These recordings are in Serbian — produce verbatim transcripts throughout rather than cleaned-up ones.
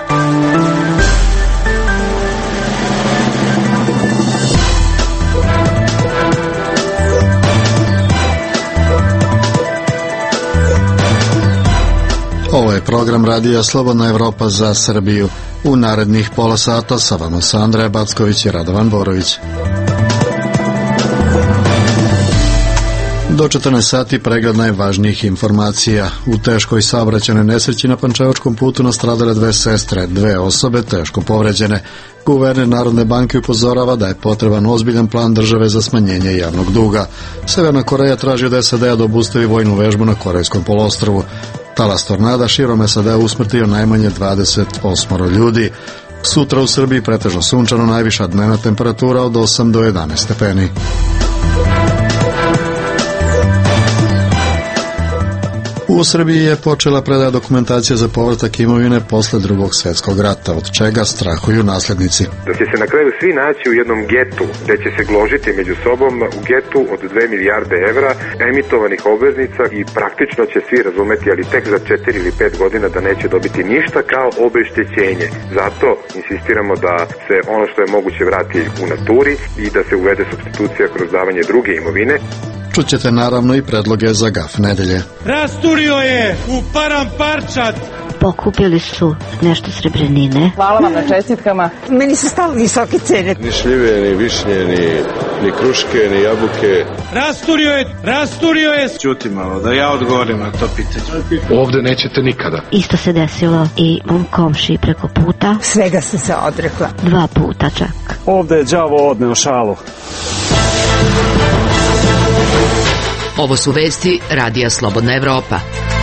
Ovo je program radija Slobodna Evropa za Srbiju. U narednih pola sata sa vama su Andreja Backović i Radovan Borović. Do četrnaest sati pregled najvažnijih informacija. U teškoj saobraćajnoj nesreći na Pančevačkom putu nastradale dve sestre, dve osobe teško povređene. Guverner Narodne banke upozorava da je potreban ozbiljan plan države za smanjenje javnog duga. Severna Koreja traži od S A D-a da obustavi vojnu vežbu na Korejskom poluostrvu. Talas tornada širom S A D-a usmrtio najmanje dvadeset osam ljudi. Sutra u Srbiji pretežno sunčano, najviša dnevna temperatura od osam do jedanaest stepeni. U Srbiji je počela predaja dokumentacije za povratak imovine posle drugog svjetskog rata, od čega strahuju naslednici. Da će se na kraju svi naći u jednom getu, gde će se gložiti među sobom u getu od dve milijarde evra emitovanih obveznica i praktično će svi razumeti, ali tek za četiri ili pet godina, da neće dobiti ništa kao obeštećenje. Zato insistiramo da se ono što je moguće vrati u naturi i da se uvede supstitucija kroz davanje druge imovine. Čućete naravno i predloge za gaf nedelje. Rasturio je u Paramparčad. Pokupili su nešto srebrnine. Hvala vam na čestitkama. Meni su stalo visoke cene. Ni šljive, ni višnje, ni, ni kruške, ni jabuke. Rasturio je, rasturio je. Ćuti malo, da ja odgovorim na to pitanje. Ovde nećete nikada. Isto se desilo i mom komši preko puta. Svega sam se odrekla. Dva puta čak. Ovde je đavo odneo šalu. Ovo su vesti radija Slobodna Evropa.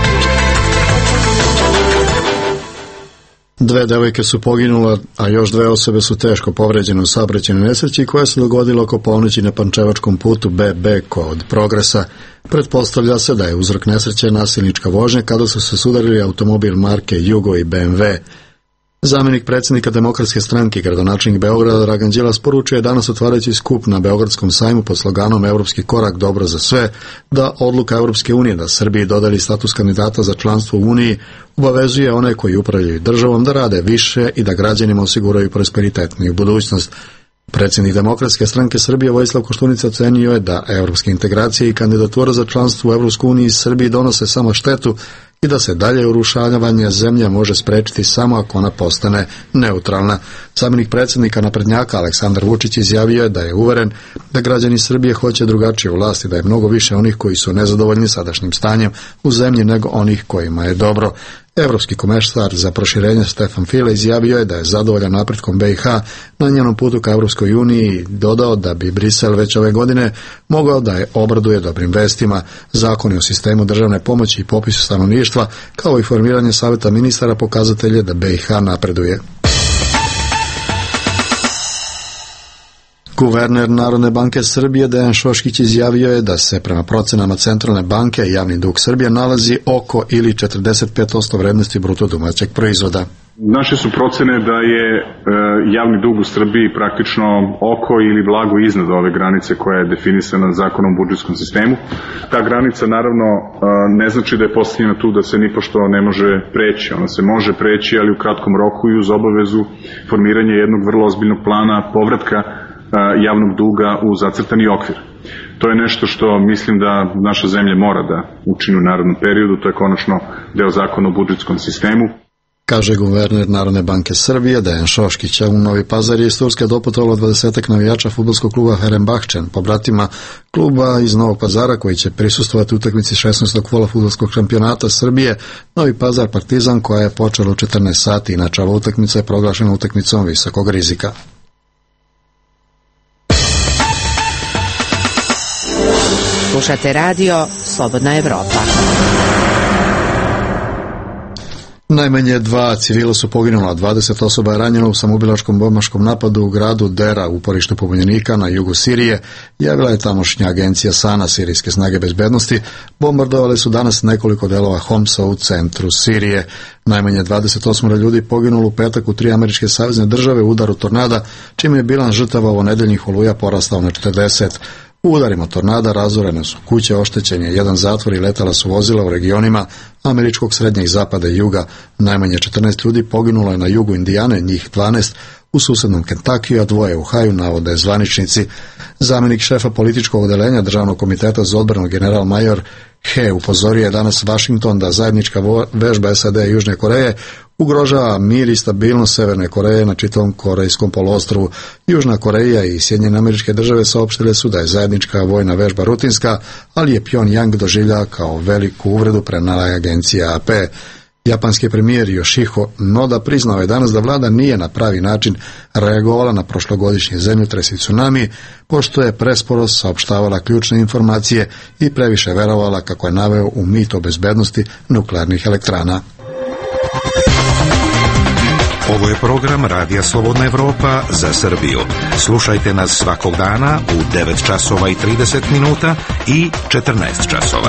Dve devojke su poginule, a još dve osobe su teško povređene u saobraćajnoj nesreći koja se dogodila oko ponoći na Pančevačkom putu B B kod Progresa. Pretpostavlja se da je uzrok nesreće nasilnička vožnja kada su se sudarili automobil marke Jugo i B M W. Zamjenik predsjednika Demokratske stranke i gradonačelnik Beograda Dragan Đilas poručuje danas otvarajući skup na Beogradskom sajmu pod sloganom Evropski korak dobro za sve, da odluka Evropske unije da Srbiji dodeli status kandidata za članstvo u Uniji obavezuje one koji upravljaju državom da rade više i da građanima osiguraju prosperitetniju budućnost. Predsjednik Demokratske stranke Srbije Vojislav Koštunica ocenio je da evropske integracije i kandidatura za članstvo u Evropskoj uniji Srbiji donose samo štetu i da se dalje urušavanje zemlje može sprečiti samo ako ona postane neutralna. Zamjenik predsjednika naprednjaka Aleksandar Vučić izjavio je da je uveren da građani Srbije hoće drugačiju vlast i da je mnogo više onih koji su nezadovoljni sadašnjim stanjem u zemlji nego onih kojima je dobro. Evropski komesar za proširenje Stefan File izjavio je da je zadovoljan napretkom B i H na njenom putu ka Evropskoj uniji i dodao da bi Brisel već ove godine mogao da je obraduje dobrim vestima. Zakoni o sistemu državne pomoći i popisu stanovništva kao i formiranje savjeta ministara pokazatelje da B i H napreduje. Guverner Narodne banke Srbije Dejan Šoškić izjavio je da se prema procenama Centralne banke javni dug Srbije nalazi oko ili četrdeset pet posto vrednosti bruto domaćeg proizvoda. Naše su procene da je e, javni dug u Srbiji praktično oko ili blago iznad ove granice koja je definisana zakonom o budžetskom sistemu. Ta granica naravno e, ne znači da je postavljena tu da se nipošto ne može preći. Ona se može preći, ali u kratkom roku i uz obavezu formiranja jednog vrlo ozbiljnog plana povratka javnog duga u zacrtani okvir. To je nešto što mislim da naša zemlja mora da učini u narednom periodu, to je konačno deo zakona o budžetskom sistemu. Kaže guverner Narodne banke Srbije Dejan Šoškić. U Novi Pazar je iz Turske doputovalo dvadesetak navijača fudbalskog kluba Fenerbahčen, pobratima kluba iz Novog Pazara koji će prisustvovati utakmici šesnaestog kola fudbalskog šampionata Srbije Novi Pazar Partizan koja je počela u četrnaest sati. Inače, ova utakmica je proglašena utakmicom visokog rizika. Slušate radio Slobodna Evropa. Najmanje dva civila su poginula, dvadeset osoba je ranjeno u samoubilačkom bombaškom napadu u gradu Dera, uporište pobunjenika na jugu Sirije, javila je tamošnja agencija Sana, sirijske snage bezbednosti. Bombardovali su danas nekoliko delova Homsa u centru Sirije. Najmanje dvadeset osam ljudi poginulo u petak u tri američke savezne države u udaru tornada, čime je bilan žrtava ovonedeljnih oluja porastao na četrdeset. U udarima tornada razorene su kuće, oštećen je jedan zatvor i letala su vozila u regionima američkog srednjeg zapada i juga. Najmanje četrnaest ljudi poginulo je na jugu Indijane, njih dvanaest u susednom Kentakiju, a dvoje u Ohaju, navode zvaničnici. Zamjenik šefa političkog odeljenja Državnog komiteta za odbranu general major He upozorio je danas Washington da zajednička vežba S A D i Južne Koreje ugrožava mir i stabilnost Severne Koreje na čitavom Korejskom poluostrvu. Južna Koreja i Sjedinjene Američke Države saopštile su da je zajednička vojna vežba rutinska, ali je Pjongjang doživlja kao veliku uvredu, prenala je agencija A P. Japanski premijer Yoshihiko Noda priznao je danas da vlada nije na pravi način reagovala na prošlogodišnji zemljotres i tsunami, pošto je presporo saopštavala ključne informacije i previše verovala, kako je naveo, u mit o bezbednosti nuklearnih elektrana. Ovo je program Radija Slobodna Evropa za Srbiju. Slušajte nas svakog dana u devet časova i trideset minuta i četrnaest časova.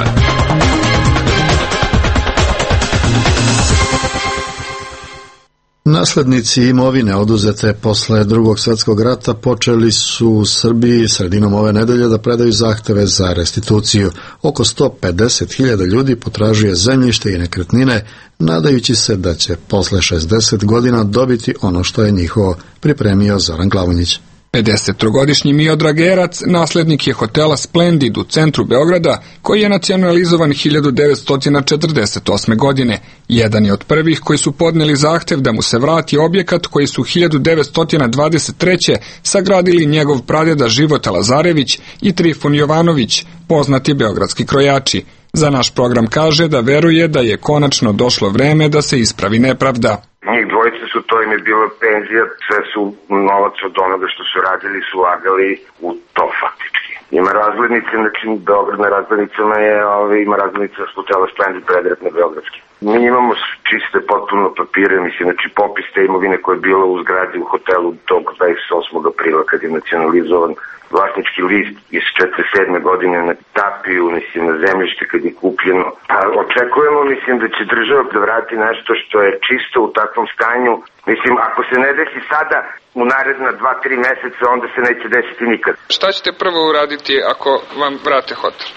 Naslednici imovine oduzete posle Drugog svjetskog rata počeli su u Srbiji sredinom ove nedelje da predaju zahteve za restituciju. Oko sto pedeset hiljada ljudi potražuje zemljište i nekretnine, nadajući se da će posle šezdeset godina dobiti ono što je njihovo, pripremio Zoran Glavonjić. pedesettrogodišnji Miodrag Gerac naslednik je hotela Splendid u centru Beograda, koji je nacionalizovan hiljadu devetsto četrdeset osme. godine. Jedan je od prvih koji su podneli zahtev da mu se vrati objekat koji su hiljadu devetsto dvadeset treće. sagradili njegov pradeda Života Lazarević i Trifun Jovanović, poznati beogradski krojači. Za naš program kaže da veruje da je konačno došlo vreme da se ispravi nepravda. Njih dvojice su, to im je bila penzija, sve su novac od onoga što su radili, su ulagali u to faktički. Ima razglednice, znači Beograd na razglednicama je, ove, ima razglednica s hotela Splendid predret na beogradski. Mi imamo čiste potpuno papire, mislim, znači popis te imovine koja je bila u zgradi u hotelu tog dvadeset osmog aprila kad je nacionalizovan, vlasnički list iz četrdeset sedme. godine na tapiju, mislim, na zemljište kad je kupljeno. A očekujemo, mislim, da će država da vrati nešto što je čisto u takvom stanju. Mislim, ako se ne desi sada, u naredna dva, tri meseca, onda se neće desiti nikad. Šta ćete prvo uraditi ako vam vrate hotel?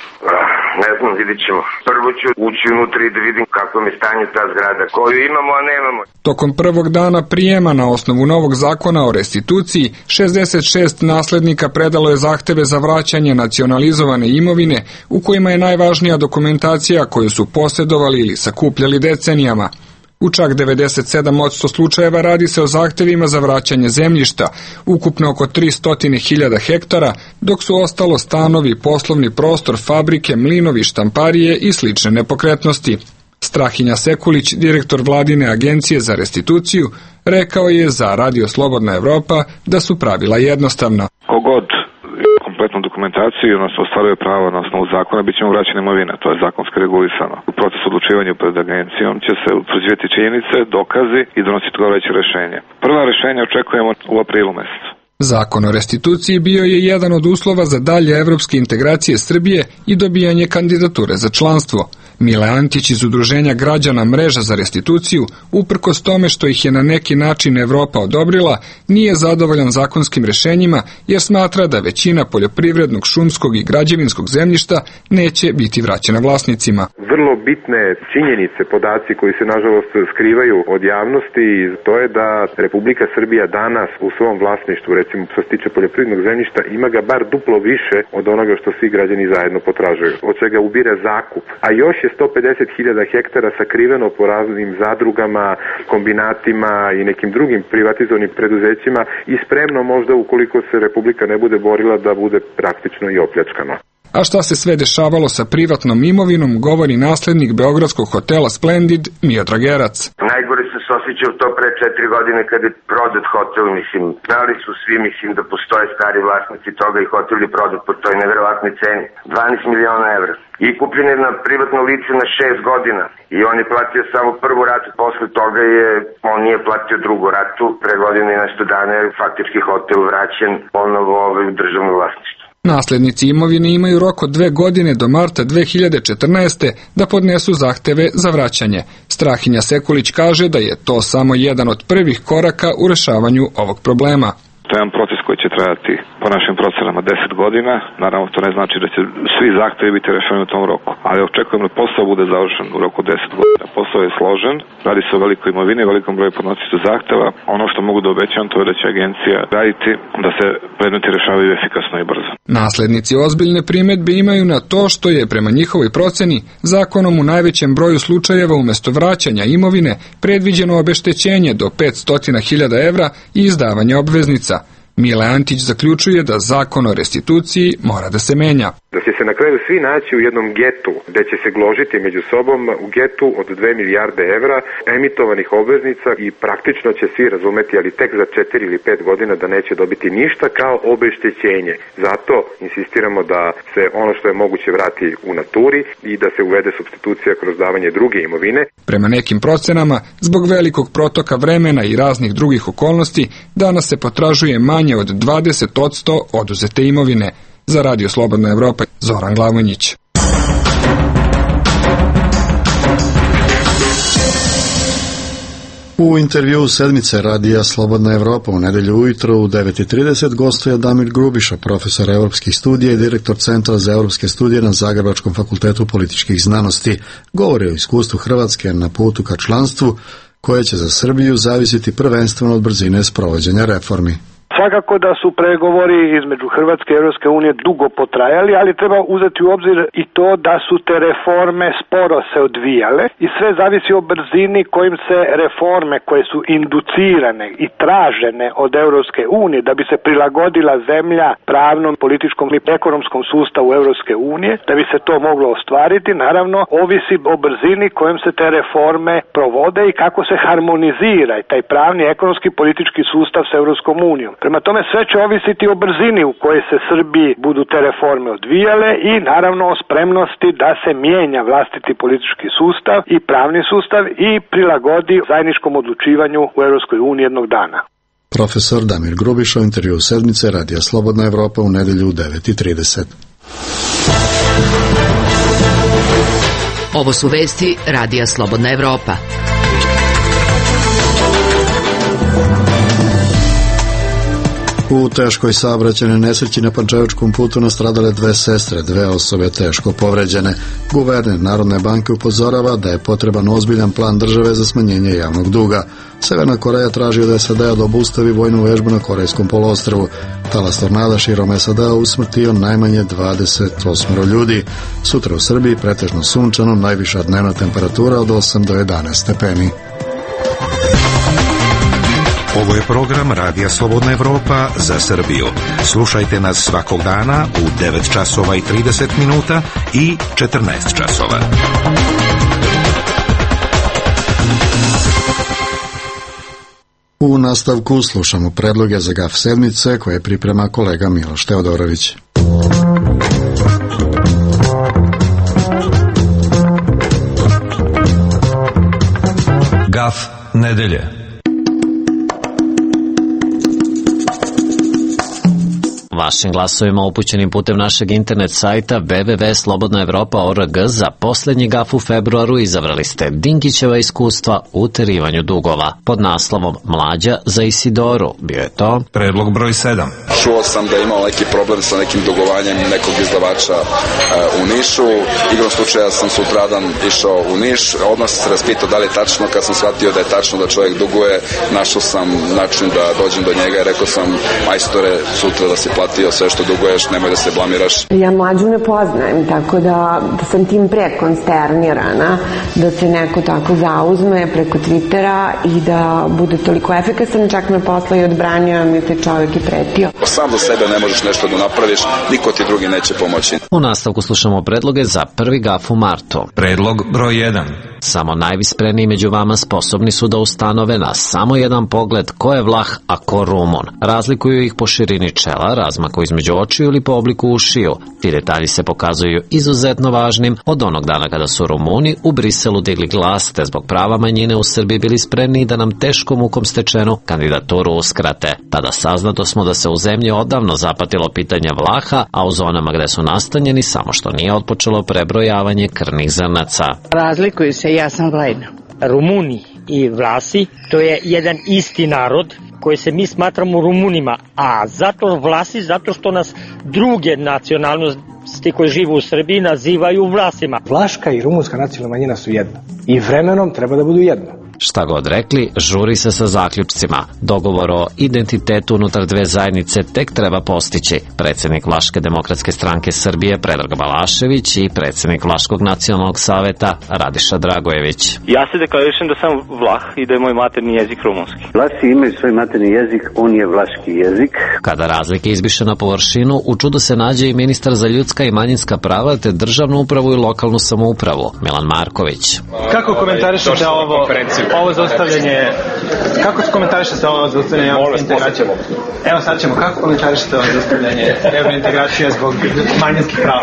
Ne znam, vidit ćemo. Prvo ću ući unutra i da vidim kako je stanje ta zgrada, koju imamo, a nemamo. Tokom prvog dana prijema na osnovu novog zakona o restituciji, šezdeset šest naslednika predalo je zahteve za vraćanje nacionalizovane imovine, u kojima je najvažnija dokumentacija koju su posjedovali ili sakupljali decenijama. U čak devedeset sedam posto slučajeva radi se o zahtevima za vraćanje zemljišta, ukupno oko tristo hiljada hektara, dok su ostalo stanovi, poslovni prostor, fabrike, mlinovi, štamparije i slične nepokretnosti. Strahinja Sekulić, direktor vladine agencije za restituciju, rekao je za Radio Slobodna Evropa da su pravila jednostavna. Kogod kompletnu dokumentaciju, odnosno ostvaruje pravo na osnovu zakona, bit će mu vraćena imovina, to je zakonski regulisano. U procesu odlučivanja pred agencijom će se utvrđivati činjenice, dokazi i donositi odgovarajuće rešenje. Prva rešenja očekujemo u aprilu mesecu. Zakon o restituciji bio je jedan od uslova za dalje evropske integracije Srbije i dobijanje kandidature za članstvo. Mile Antić iz Udruženja građana Mreža za restituciju, uprkos tome što ih je na neki način Evropa odobrila, nije zadovoljan zakonskim rešenjima jer smatra da većina poljoprivrednog, šumskog i građevinskog zemljišta neće biti vraćena vlasnicima. Vrlo bitne činjenice, podaci koji se nažalost skrivaju od javnosti, to je da Republika Srbija danas u svom vlasništvu, recimo što se tiče poljoprivrednog zemljišta, ima ga bar duplo više od onoga što svi građani zajedno potražuju. Od čega ubira zakup. A još je sto pedeset hiljada hektara sakriveno po raznim zadrugama, kombinatima i nekim drugim privatizovanim preduzećima i spremno možda, ukoliko se Republika ne bude borila, da bude praktično i opljačkano. A šta se sve dešavalo sa privatnom imovinom, govori naslednik beogradskog hotela Splendid Miodrag Gerac. Najgore sam se osjećao to pre četiri godine kada je prodat hotel, mislim, znali su svi, mislim, da postoje stari vlasnici toga i hotel je prodat po toj neverovatnoj ceni, dvanaest miliona evra. I kupljen je na privatno lice na šest godina i on je platio samo prvu ratu, posle toga je, on nije platio drugu ratu, pre godine i nešto dana je faktički hotel vraćen ponovo ovaj u državno vlasništvo. Naslednici imovine imaju rok od dve godine do marta dve hiljade četrnaeste. da podnesu zahteve za vraćanje. Strahinja Sekulić kaže da je to samo jedan od prvih koraka u rešavanju ovog problema. To je jedan proces koji će trajati po našim procenama deset godina. Naravno, to ne znači da će svi zahtevi biti rešeni u tom roku. Ali očekujem da posao bude završen u roku deset godina. Posao je složen, radi se o velikoj imovini, velikom broju podnosioca zahteva. Ono što mogu da obećam to je da će agencija raditi da se predmeti rešavaju efikasno i brzo. Naslednici ozbiljne primedbe imaju na to što je prema njihovoj proceni zakonom u najvećem broju slučajeva umesto vraćanja imovine predviđeno obeštećenje do petsto hiljada evra i izdavanje obveznica. Mile Antić zaključuje da zakon o restituciji mora da se menja. Da će se na kraju svi naći u jednom getu, gde će se gložiti među sobom u getu od dve milijarde evra emitovanih obveznica i praktično će svi razumeti, ali tek za četiri ili pet godina da neće dobiti ništa kao obeštećenje. Zato insistiramo da se ono što je moguće vrati u naturi i da se uvede supstitucija kroz davanje druge imovine. Prema nekim procenama, zbog velikog protoka vremena i raznih drugih okolnosti, danas se potražuje manje od dvadeset posto oduzete imovine. Za Radio Slobodna Evropa, Zoran Glavonjić. U intervju sedmice Radija Slobodna Evropa u nedelju ujutro u devet i trideset gostuje Damir Grubiša, profesor evropskih studija i direktor Centra za evropske studije na Zagrebačkom fakultetu političkih znanosti. Govori o iskustvu Hrvatske na putu ka članstvu, koje će za Srbiju zavisiti prvenstveno od brzine sprovođenja reformi. Svakako da su pregovori između Hrvatske i Europske unije dugo potrajali, ali treba uzeti u obzir i to da su te reforme sporo se odvijale i sve zavisi o brzini kojim se reforme koje su inducirane i tražene od Europske unije da bi se prilagodila zemlja pravnom, političkom i ekonomskom sustavu Europske unije, da bi se to moglo ostvariti, naravno ovisi o brzini kojim se te reforme provode i kako se harmonizira i taj pravni, ekonomski, politički sustav s Europskom unijom. Prema tome sve će ovisiti o brzini u kojoj se Srbiji budu te reforme odvijale i naravno o spremnosti da se mijenja vlastiti politički sustav i pravni sustav i prilagodi zajedničkom odlučivanju u Europskoj uniji jednog dana. Profesor Damir Grubiša u intervju sedmice Radija Slobodna Evropa u nedelju u devet i trideset. Ovo su vesti Radija Slobodna Evropa. U teškoj saobraćajnoj nesreći na Pančevačkom putu nastradale dve sestre, dve osobe teško povređene. Guverner Narodne banke upozorava da je potreban ozbiljan plan države za smanjenje javnog duga. Severna Koreja traži od S A D-a da obustavi vojnu vežbu na Korejskom poluostrvu. Talas tornada širom S A D-a usmrtio najmanje dvadeset osam ljudi. Sutra u Srbiji pretežno sunčano, najviša dnevna temperatura od osam do jedanaest stepeni. Ovo je program Radija Slobodna Evropa za Srbiju. Slušajte nas svakog dana u devet časova i trideset minuta i četrnaest časova. U nastavku slušamo predloge za Gaf sedmice koje priprema kolega Miloš Teodorović. Gaf nedelje. Vašim glasovima upućenim putem našeg internet sajta w w w tačka slobodna evropa tačka org za posljednji gaf u februaru izabrali ste Dinkićeva iskustva u uterivanju dugova. Pod naslovom Mlađa za Isidoru bio je to predlog broj sedam. Čuo sam da je imao neki problem sa nekim dugovanjem nekog izdavača uh, u Nišu. Igrom slučaja sam sutradan išao u Niš. Odmah sam se raspitao da li je tačno. Kad sam shvatio da je tačno da čovjek duguje, našao sam način da dođem do njega i rekao sam, majstore, sutra da si platio sve što duguješ, nemoj da se blamiraš. Ja Mlađu ne poznajem, tako da, da sam tim pre konsternirana da se neko tako zauzme preko Twittera i da bude toliko efikasan, čak me posla i odbranio, mi se čovjek i pretio. Sam do sebe ne možeš nešto da napraviš, niko ti drugi neće pomoći. U nastavku slušamo predloge za prvi gaf u martu. Predlog broj jedan. Samo najvispreniji među vama sposobni su da ustanove na samo jedan pogled ko je Vlah, a ko Rumun. Razlikuju ih po širini čela, razmaku između očiju ili po obliku ušiju. Ti detalji se pokazuju izuzetno važnim od onog dana kada su Rumuni u Briselu digli glas, te zbog prava manjine u Srbiji bili spremni da nam teškom mukom stečenu kandidaturu uskrate. Tada saznato smo da se u zemlji odavno zapatilo pitanje Vlaha, a u zonama gde su nastanjeni samo što nije otpočelo prebrojavanje krvnih zrnaca. Razlikuju se, ja sam Vlajna. Rumuni i Vlasi, to je jedan isti narod koje se mi smatramo Rumunima, a zato Vlasi, zato što nas druge nacionalnosti koje žive u Srbiji nazivaju Vlasima. Vlaška i rumunska nacionalna manjina su jedno i vremenom treba da budu jedno. Šta god rekli, žuri se sa zaključcima. Dogovor o identitetu unutar dve zajednice tek treba postići. Predsjednik Vlaške demokratske stranke Srbije Predrag Balašević i predsjednik Vlaškog nacionalnog saveta Radiša Dragojević. Ja se deklarišem da sam Vlah i da je moj materni jezik rumunski. Vlasi imaju svoj materni jezik, on je vlaški jezik. Kada razlike izbiše na površinu, u čudu se nađe i ministar za ljudska i manjinska prava te državnu upravu i lokalnu samoupravu, Milan Marković. Kako komentarišete ovo? Ovo zaustavljanje, kako komentarišete ovo zaustavljanje evrointegracije? Evo sad ćemo, kako komentarišete ovo zaustavljanje evrointegracije zbog manjinskih prava?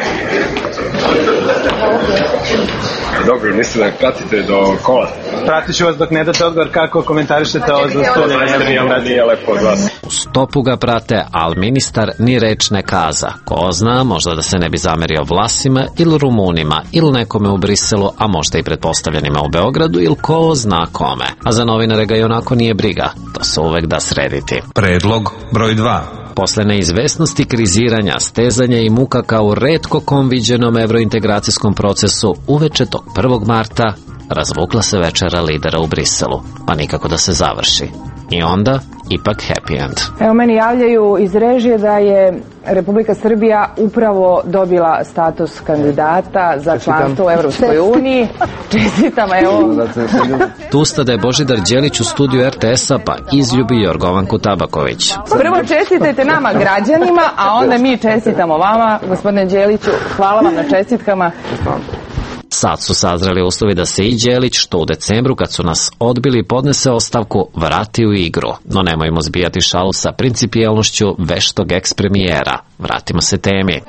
Dobro, mislim da pratite do kola. Pratit ću vas dok ne date odgovor, kako komentarišete ovo zaustavljanje evrointegracije? Nije lepo od vas. U stopu ga prate, ali ministar ni reč ne kaza. Ko zna, možda da se ne bi zamerio Vlasima ili Rumunima ili nekome u Briselu, a možda i pretpostavljenima u Beogradu ili ko zna kome. A za novinare ga i onako nije briga. To se uvek da srediti. Predlog broj dva. Posle neizvesnosti, kriziranja, stezanja i muka kao u retko kom viđenom evrointegracijskom procesu, uveče tog prvog marta razvukla se večera lidera u Briselu, pa nikako da se završi. I onda, ipak happy end. Evo, meni javljaju iz režije da je Republika Srbija upravo dobila status kandidata za članstvo u Evropskoj uniji. Čestitam, evo. Tu stade je Božidar Đelić u studiju er te esa, pa izljubi Jorgovanku Tabaković. Prvo čestitajte nama građanima, a onda mi čestitamo vama, gospodine Đeliću. Hvala vam na čestitkama. Sad su sazreli uslovi da se i Đelić, što u decembru kad su nas odbili i podnese ostavku, vrati u igru. No nemojmo zbijati šalu sa principijelnošću veštog ekspremijera. Vratimo se temi.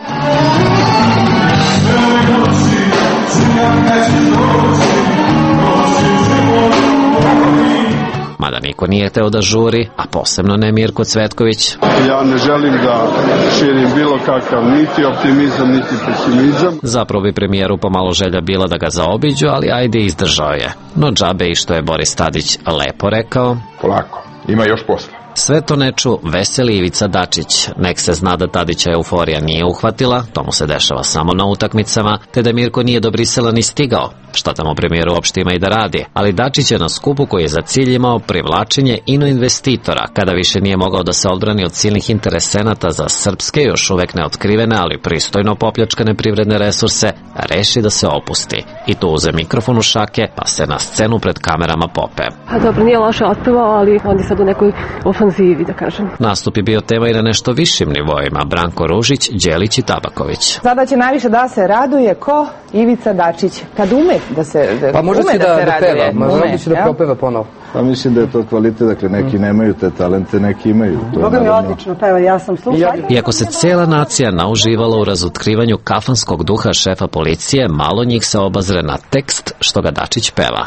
Mada niko nije teo da žuri, a posebno ne Mirko Cvetković. Ja ne želim da širim bilo kakav niti optimizam, niti pesimizam. Zapravo bi premijeru pomalo želja bila da ga zaobiđu, ali ajde, izdržao je. No džabe i što je Boris Tadić lepo rekao. Polako, ima još posla. Sve to neču veseli Ivica Dačić. Nek se zna da Tadića euforija nije uhvatila, to mu se dešava samo na utakmicama, te da Mirko nije do Brisela ni stigao. Šta tamo premijer uopšte ima i da radi. Ali Dačić je na skupu koji je za cilj imao privlačenje inoinvestitora, kada više nije mogao da se odbrani od silnih interesenata za srpske, još uvek neotkrivene, ali pristojno popljačkane privredne resurse, reši da se opusti. I tu uze mikrofon u šake, pa se na scenu pred kamerama pope. A dobro, nije loše otpevao, ali on je sad u nekoj ofanzivi, da kažem. Nastup je bio tema i na nešto višim nivoima. Branko Ružić, Đelić i Tabaković. Sada će najviše da se raduje ko? Ivica Dačić. Kad ume da se, da, pa može ume da, da, da se raduje. Peva, može će da propeva ponovo. Pa mislim da je to kvalitet, dakle neki nemaju te talente, neki imaju. Boga mi odlično peva, ja sam slušala. Iako se cijela nacija nauživala u razotkrivanju kafanskog duha šefa policije, malo njih se obazre na tekst što ga Dačić peva.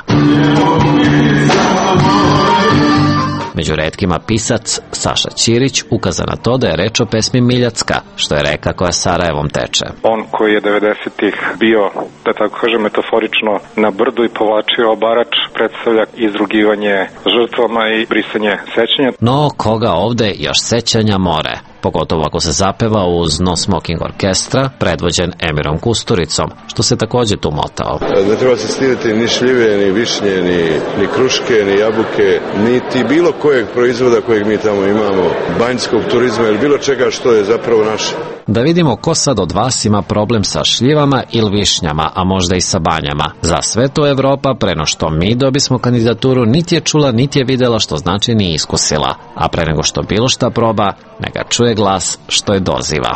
Među retkima pisac Saša Ćirić ukaza na to da je reč o pesmi Miljacka, što je reka koja Sarajevom teče. On koji je devedesetih bio, da tako kažem metaforično, na brdu i povlačio obarač, predstavlja izrugivanje žrtvama i brisanje sećanja. No, koga ovde još sećanja more? Pogotovo ako se zapeva uz No Smoking Orkestra, predvođen Emirom Kusturicom, što se takođe tu motao. Ne treba se stiditi ni šljive, ni višnje, ni, ni kruške, ni jabuke, niti bilo kojeg proizvoda kojeg mi tamo imamo, banjskog turizma ili bilo čega što je zapravo naše. Da vidimo ko sad od vas ima problem sa šljivama ili višnjama, a možda i sa banjama. Za sve to Evropa, preno što mi dobismo kandidaturu, niti je čula, niti je videla, što znači ni iskusila. A pre nego što bilo šta proba, neka čuje glas što je doziva.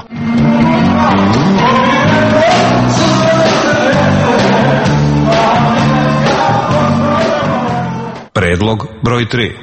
Predlog broj tri.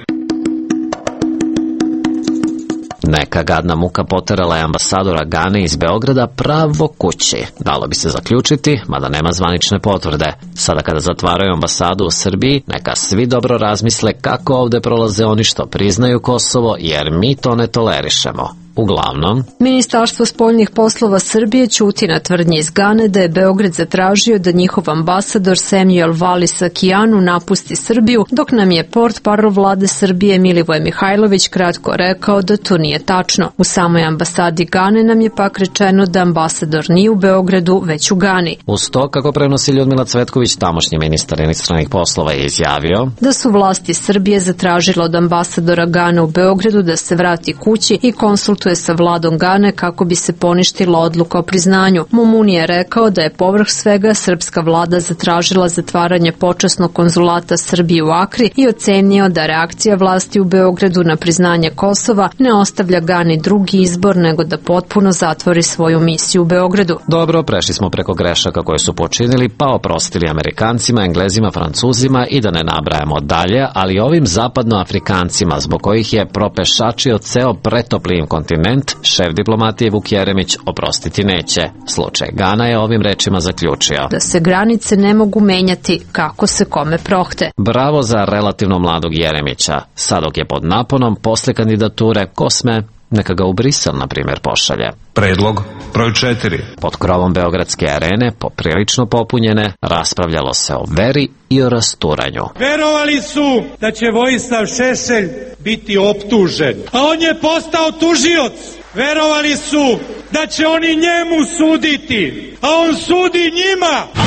Neka gadna muka poterala je ambasadora Gane iz Beograda pravo kući. Dalo bi se zaključiti, mada nema zvanične potvrde. Sada kada zatvaraju ambasadu u Srbiji, neka svi dobro razmisle kako ovde prolaze oni što priznaju Kosovo, jer mi to ne tolerišemo. Uglavnom, Ministarstvo spoljnih poslova Srbije ćuti na tvrdnje iz Gane da je Beograd zatražio da njihov ambasador Samuel Valis Akijanu napusti Srbiju, dok nam je portparol vlade Srbije Milivoje Mihajlović kratko rekao da to nije tačno. U samoj ambasadi Gane nam je pak rečeno da ambasador nije u Beogradu, već u Gani. Uz to, kako prenosi Ljudmila Cvetković, tamošnji ministar inostranih poslova je izjavio da su vlasti Srbije zatražile od ambasadora Gane u Beogradu da se vrati kući i konsultuje sa vladom Gane kako bi se poništila odluka o priznanju. Mumuni je rekao da je povrh svega srpska vlada zatražila zatvaranje počasnog konzulata Srbije u Akri i ocenio da reakcija vlasti u Beogradu na priznanje Kosova ne ostavlja Gani drugi izbor nego da potpuno zatvori svoju misiju u Beogradu. Dobro, prešli smo preko grešaka koje su počinili, pa oprostili Amerikancima, Englezima, Francuzima i da ne nabrajamo dalje, ali ovim zapadnoafrikancima, zbog kojih je propešačio ceo pretopli kontinent, šef diplomatije Vuk Jeremić oprostiti neće. Slučaj Gana je ovim rečima zaključio da se granice ne mogu menjati kako se kome prohte. Bravo za relativno mladog Jeremića. Sad dok je pod naponom, posle kandidature Kosme, neka ga u Brisel, na primjer, pošalje. Predlog broj četiri. Pod krovom Beogradske arene, poprilično popunjene, raspravljalo se o veri i o rasturanju. Verovali su da će Vojislav Šešelj biti optužen, a on je postao tužioc. Verovali su da će oni njemu suditi, a on sudi njima.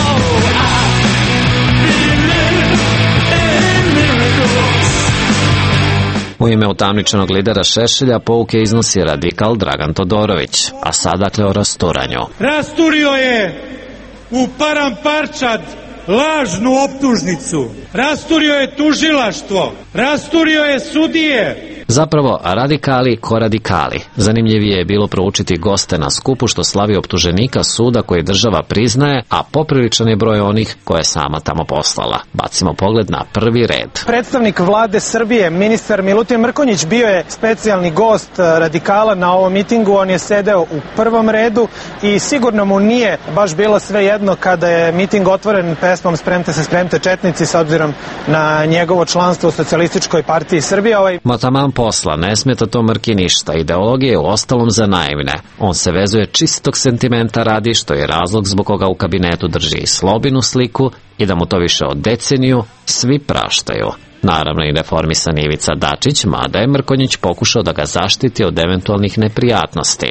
U ime utamničenog lidera Šešelja pouke iznosi radikal Dragan Todorović, a sad dakle o rasturanju. Rasturio je u Paramparčad lažnu optužnicu, rasturio je tužilaštvo, rasturio je sudije. Zapravo, radikali ko radikali. Zanimljivije je bilo proučiti goste na skupu što slavi optuženika suda koji država priznaje, a popriličan je broj onih koje je sama tamo poslala. Bacimo pogled na prvi red. Predstavnik vlade Srbije, ministar Milutin Mrkonjić, bio je specijalni gost radikala na ovom mitingu. On je sedeo u prvom redu i sigurno mu nije baš bilo sve jedno kada je miting otvoren pesmom Spremte se, spremte četnici, s obzirom na njegovo članstvo u Socijalističkoj partiji Srbije. Ovaj... Mataman posla, ne smeta to Mrki ništa, ideologija je u ostalom za naivne. On se vezuje čistog sentimenta radi, što je razlog zbog koga u kabinetu drži i Slobinu sliku i da mu to više od deceniju svi praštaju. Naravno i reformisan Ivica Dačić, mada je Mrkonjić pokušao da ga zaštiti od eventualnih neprijatnosti.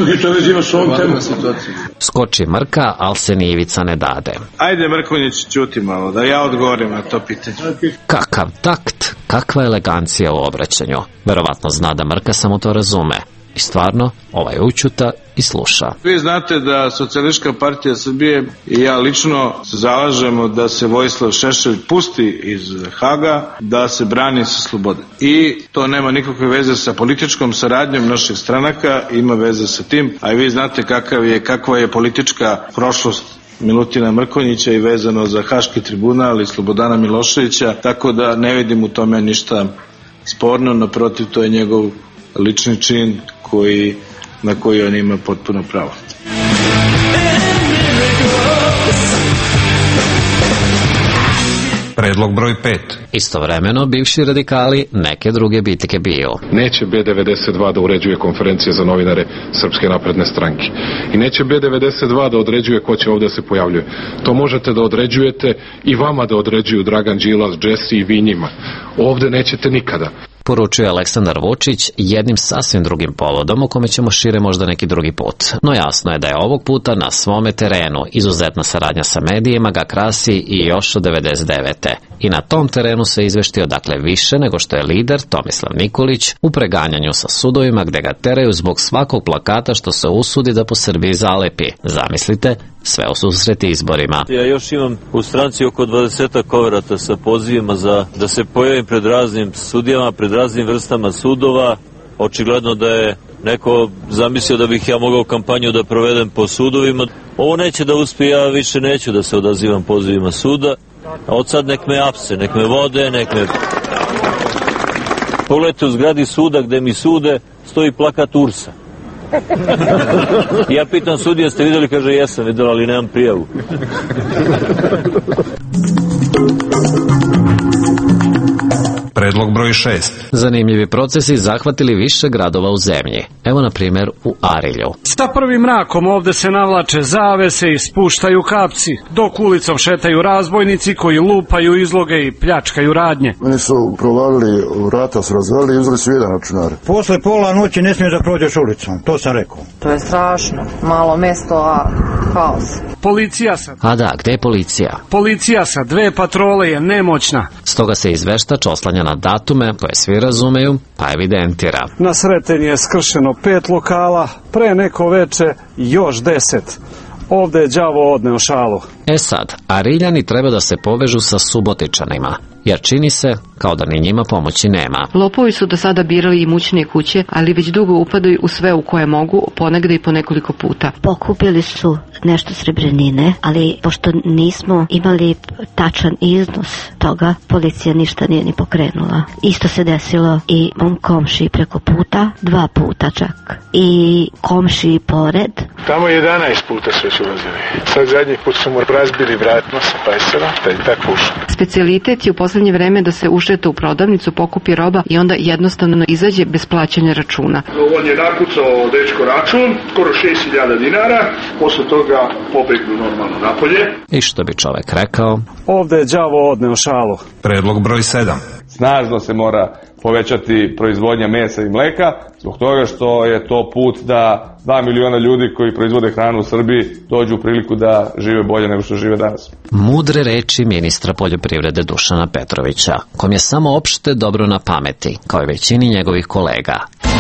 Skoči Mrka, ali se ni Ivica ne dade. Ajde Mrkonjić, ćuti malo, da ja odgovorim na to pitanje. Kakav takt, kakva elegancija u obraćanju. Verovatno zna da Mrka samo to razume. I stvarno, ovaj učuta i sluša. Vi znate da Socijalistička partija Srbije i ja lično se zalažemo da se Vojislav Šešelj pusti iz Haga, da se brani sa slobode. I to nema nikakve veze sa političkom saradnjom naših stranaka, ima veze sa tim, a i vi znate kakav je, kakva je politička prošlost Milutina Mrkonjića i vezano za Haški tribunal i Slobodana Miloševića, tako da ne vidim u tome ništa sporno, naprotiv, to je njegov lični čin koji, na koji on ima potpuno pravo. Predlog broj pet. Istovremeno, bivši radikali neke druge bitike biju. Neće B devedeset dva da uređuje konferencije za novinare Srpske napredne stranke. I neće B devedeset dva da određuje ko će ovde se pojavljuje. To možete da određujete i vama da određuju Dragan Đilas, Jesse i vi njima. Ovde nećete nikada. Poručuje Aleksandar Vučić jednim sasvim drugim povodom o kome ćemo šire možda neki drugi put. No jasno je da je ovog puta na svome terenu izuzetna saradnja sa medijima ga krasi i još od devedeset devete. I na tom terenu se izveštio dakle više nego što je lider Tomislav Nikolić u preganjanju sa sudovima gde ga teraju zbog svakog plakata što se usudi da po Srbiji zalepi. Zamislite, sve u susreti izborima. Ja još imam u stranci oko dvadeset koverata sa pozivima za da se pojavim pred raznim sudijama, pred raznim vrstama sudova. Očigledno da je neko zamislio da bih ja mogao kampanju da provedem po sudovima. Ovo neće da uspije, ja više neću da se odazivam pozivima suda. A od sad nek me apse, nek me vode, nek me... Pogledajte, u zgradi suda gde mi sude stoji plakat Ursa. Ja pitam sudija, ste vidjeli? Kaže, jesam vidjela, ali nemam prijavu. Predlog broj šest. Zanimljivi procesi zahvatili više gradova u zemlji. Evo na primjer u Arilju. Sta prvim mrakom ovde se navlače zavese i spuštaju kapci, dok ulicom šetaju razbojnici koji lupaju izloge i pljačkaju radnje. Oni su provalili, vrata su razveli i uzeli su jedan računar. Posle pola noći ne smije da prođeš ulicom, to sam rekao. To je strašno. Malo mesto, a haos. Policija sa... A da, gde je policija? Policija sa dve patrole je nemoćna. Stoga se izveštač oslanja na datume koje svi razumeju, pa evidentira. Na Sretenji je skršeno pet lokala, pre neko veče još deset. Ovde je đavo odneo šalu. E sad, Ariljani treba da se povežu sa Subotičanima, jer čini se kao da ni njima pomoći nema. Lopovi su do sada birali imućnije kuće, ali već dugo upadaju u sve u koje mogu, ponegde i po nekoliko puta. Pokupili su nešto srebrnine, ali pošto nismo imali tačan iznos toga, policija ništa nije ni pokrenula. Isto se desilo i mom komši preko puta, dva puta čak. I komši pored. Tamo jedanaest puta sve su ulazili. Sad zadnji put su mu razbili vratno sa pajsera, da je tako ušao. Specijalitet je u poslednje vreme da se ušeta u prodavnicu, pokupi roba i onda jednostavno izađe bez plaćanja računa. On je nakucao dečko račun, skoro šest hiljada dinara, posle toga pobegnu normalno napolje. I što bi čovek rekao? Ovde je đavo odneo šalu. Predlog broj sedam. Snažno se mora povećati proizvodnja mesa i mleka, zbog toga što je to put da dva miliona ljudi koji proizvode hranu u Srbiji dođu u priliku da žive bolje nego što žive danas. Mudre reči ministra poljoprivrede Dušana Petrovića, kom je samo opšte dobro na pameti, kao i većini njegovih kolega.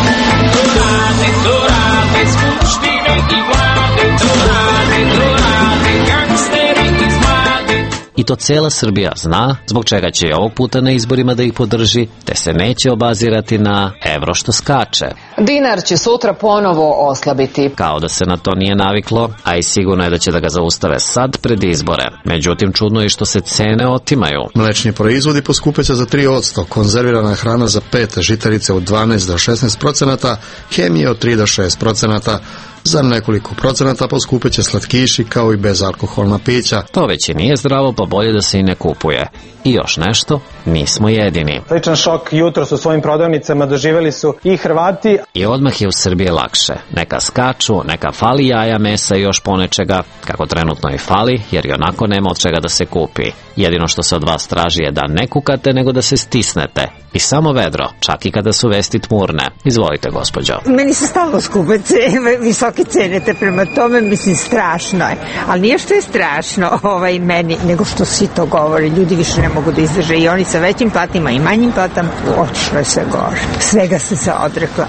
I to cela Srbija zna, zbog čega će i ovog puta na izborima da ih podrži, te se neće obazirati na evro što skače. Dinar će sutra ponovo oslabiti. Kao da se na to nije naviklo, a i sigurno je da će da ga zaustave sad pred izbore. Međutim, čudno je što se cene otimaju. Mlečni proizvodi poskupeće za tri posto, konzervirana hrana za pet, žitarice od dvanaest do šesnaest procenata, hemije od tri do šest procenata, za nekoliko procenata poskupeće slatkiši kao i bezalkoholna pića. To već i nije zdravo, pa bolje da se i ne kupuje. I još nešto, nismo jedini. Sličan šok jutro su svojim prodavnicama doživeli su i Hrvati. I odmah je u Srbiji lakše. Neka skaču, neka fali jaja, mesa i još ponečega, kako trenutno i fali, jer i onako nema od čega da se kupi. Jedino što se od vas traži je da ne kukate, nego da se stisnete. I samo vedro, čak i kada su vesti tmurne. Izvolite, gospođo. Meni su stalno skupe cene, visoke cene, te prema tome, mislim, strašno je. Ali nije što je strašno ovaj, meni, nego što svi to govore. Ljudi više ne mogu da izdrže i oni sa većim platima i manjim platama. Otišlo je sve gore. Svega se se odrekla.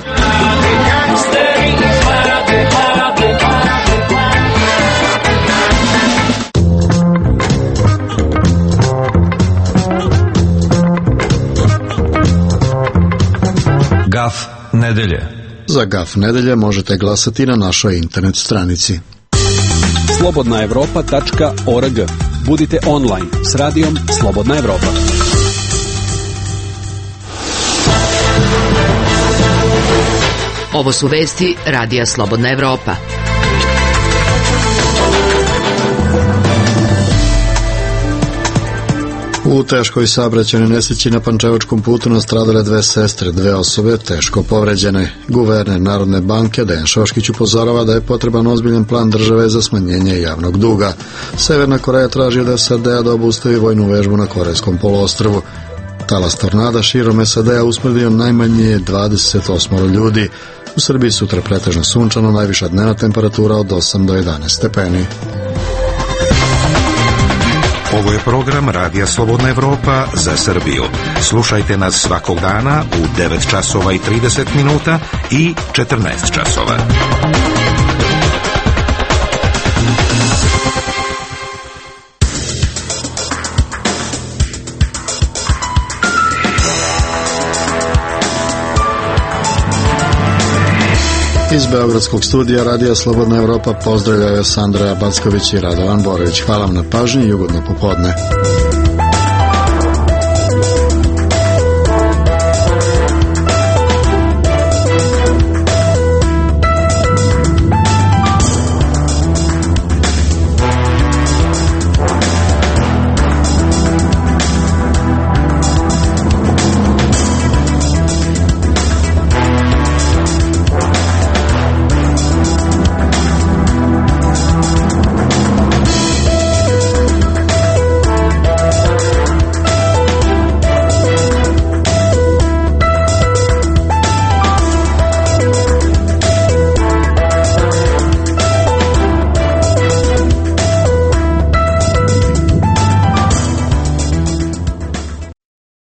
Gaf nedelje. Za Gaf nedelje možete glasati na našoj internet stranici. slobodna evropa tačka org. Budite online s radijom Slobodna Evropa. Ovo su vesti Radija Slobodna Evropa. U teškoj saobraćajnoj nesreći na Pančevačkom putu nastradale dve sestre, dve osobe teško povređene. Guverner Narodne banke Dejan Šoškić upozorava da je potreban ozbiljan plan države za smanjenje javnog duga. Severna Koreja traži od S A D-a da obustavi vojnu vežbu na Korejskom poluostrvu. Talas tornada širom S A D-a usmrtio najmanje dvadeset osam ljudi. U Srbiji sutra pretežno sunčano, najviša dnevna temperatura od osam do jedanaest stepeni. Ovo je program Radija Slobodna Evropa za Srbiju. Slušajte nas svakog dana u devet časova i trideset minuta i četrnaest časova. Iz Beogradskog studija Radija Slobodna Evropa pozdravljaju Sandra Backović i Radovan Borović. Hvala vam na pažnji i ugodno popodne.